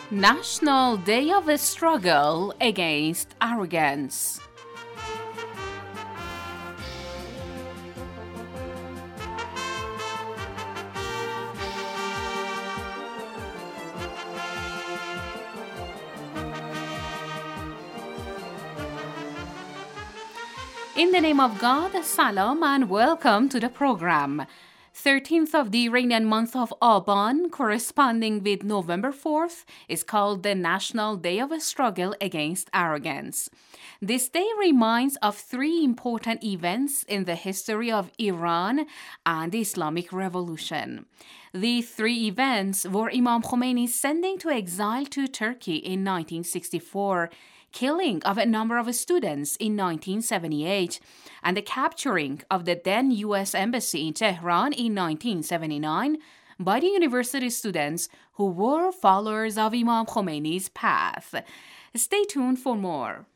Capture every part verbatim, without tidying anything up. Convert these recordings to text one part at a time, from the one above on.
National Day of a Struggle Against Arrogance. In the name of God, Salam and welcome to the program. thirteenth of the Iranian month of Aban, corresponding with November fourth, is called the National Day of a Struggle Against Arrogance. This day reminds of three important events in the history of Iran and the Islamic Revolution. The three events were Imam Khomeini's sending to exile to Turkey in nineteen sixty-four, killing of a number of students in nineteen seventy-eight, and the capturing of the then U S Embassy in Tehran in nineteen seventy-nine by the university students who were followers of Imam Khomeini's path. Stay tuned for more.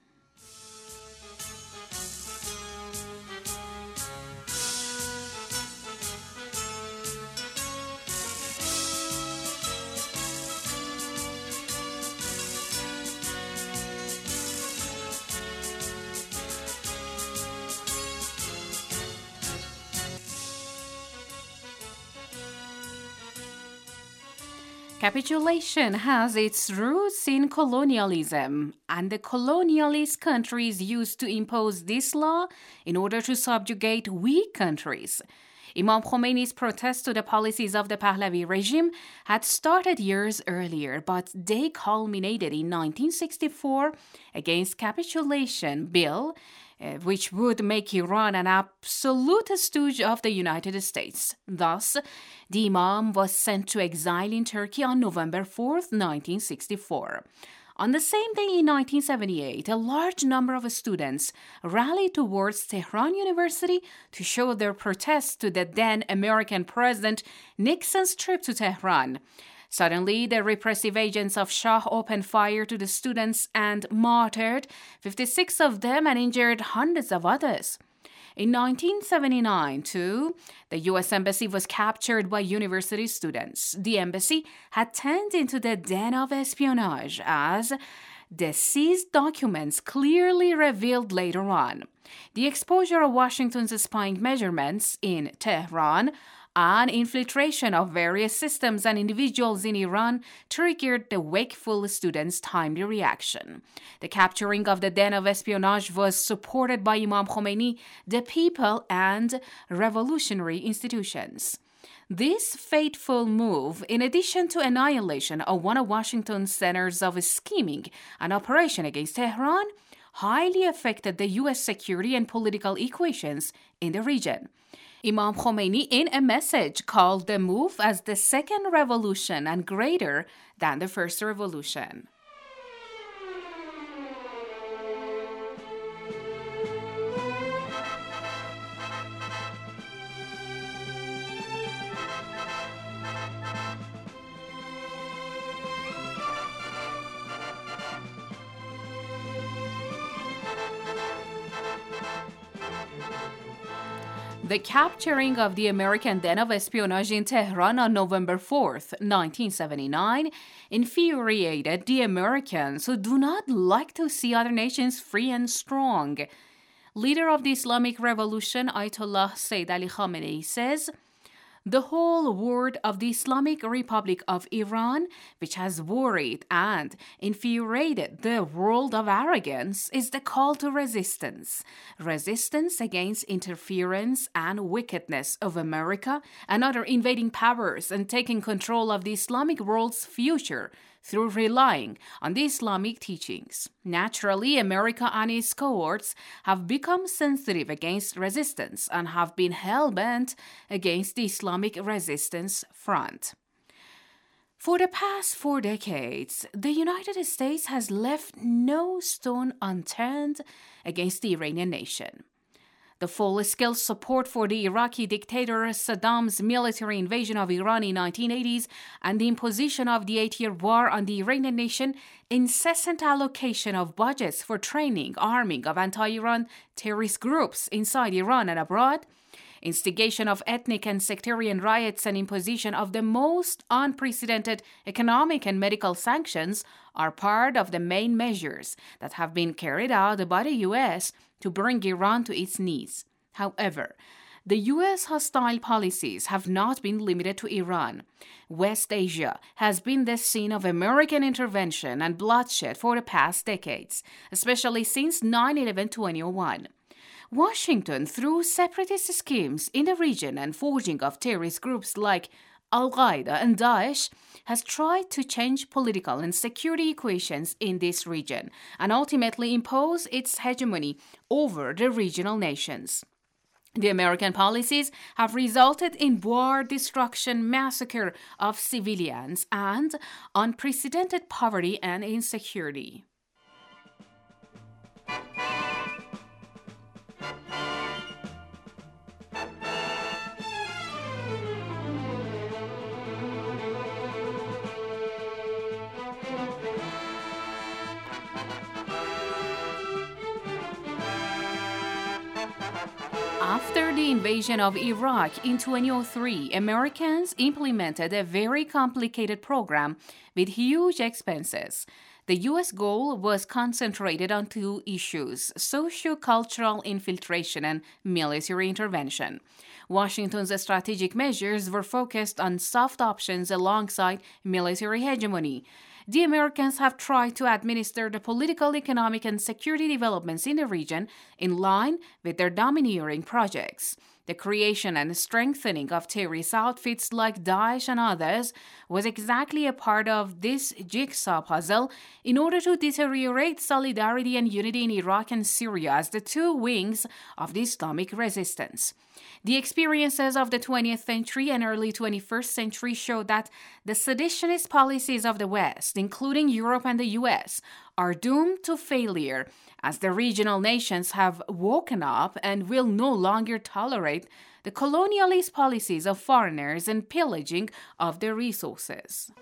Capitulation has its roots in colonialism, and the colonialist countries used to impose this law in order to subjugate weak countries. Imam Khomeini's protest to the policies of the Pahlavi regime had started years earlier, but they culminated in nineteen sixty-four against capitulation bill, uh, which would make Iran an absolute stooge of the United States. Thus, the Imam was sent to exile in Turkey on November fourth, nineteen sixty-four. On the same day in nineteen seventy-eight, a large number of students rallied towards Tehran University to show their protest to the then American President Nixon's trip to Tehran. Suddenly, the repressive agents of Shah opened fire to the students and martyred fifty-six of them and injured hundreds of others. In nineteen seventy-nine, too, the U S Embassy was captured by university students. The embassy had turned into the den of espionage, as the seized documents clearly revealed later on. The exposure of Washington's spying measurements in Tehran and infiltration of various systems and individuals in Iran triggered the wakeful students' timely reaction. The capturing of the den of espionage was supported by Imam Khomeini, the people, and revolutionary institutions. This fateful move, in addition to annihilation of one of Washington's centers of scheming and operation against Tehran, highly affected the U S security and political equations in the region. Imam Khomeini, in a message, called the move as the second revolution and greater than the first revolution. The capturing of the American den of espionage in Tehran on November fourth, nineteen seventy-nine, infuriated the Americans who do not like to see other nations free and strong. Leader of the Islamic Revolution, Ayatollah Sayyid Ali Khamenei, says, "The whole world of the Islamic Republic of Iran, which has worried and infuriated the world of arrogance, is the call to resistance. Resistance against interference and wickedness of America and other invading powers and taking control of the Islamic world's future through relying on the Islamic teachings. Naturally, America and its cohorts have become sensitive against resistance and have been hell-bent against the Islamic resistance front." For the past four decades, the United States has left no stone unturned against the Iranian nation. The full-scale support for the Iraqi dictator Saddam's military invasion of Iran in nineteen eighties and the imposition of the eight-year war on the Iranian nation, incessant allocation of budgets for training, arming of anti-Iran terrorist groups inside Iran and abroad, instigation of ethnic and sectarian riots, and imposition of the most unprecedented economic and medical sanctions are part of the main measures that have been carried out by the U S to bring Iran to its knees. However, the U S hostile policies have not been limited to Iran. West Asia has been the scene of American intervention and bloodshed for the past decades, especially since nine eleven twenty-one. Washington, through separatist schemes in the region and forging of terrorist groups like Al-Qaeda and Daesh, has tried to change political and security equations in this region and ultimately impose its hegemony over the regional nations. The American policies have resulted in war, destruction, massacre of civilians, and unprecedented poverty and insecurity. After the invasion of Iraq in two thousand three, Americans implemented a very complicated program with huge expenses. The U S goal was concentrated on two issues: socio-cultural infiltration and military intervention. Washington's strategic measures were focused on soft options alongside military hegemony. The Americans have tried to administer the political, economic, and security developments in the region in line with their domineering projects. The creation and strengthening of terrorist outfits like Daesh and others was exactly a part of this jigsaw puzzle in order to deteriorate solidarity and unity in Iraq and Syria as the two wings of the Islamic resistance. The experiences of the twentieth century and early twenty-first century show that the seditionist policies of the West, including Europe and the U S, are doomed to failure as the regional nations have woken up and will no longer tolerate the colonialist policies of foreigners and pillaging of their resources.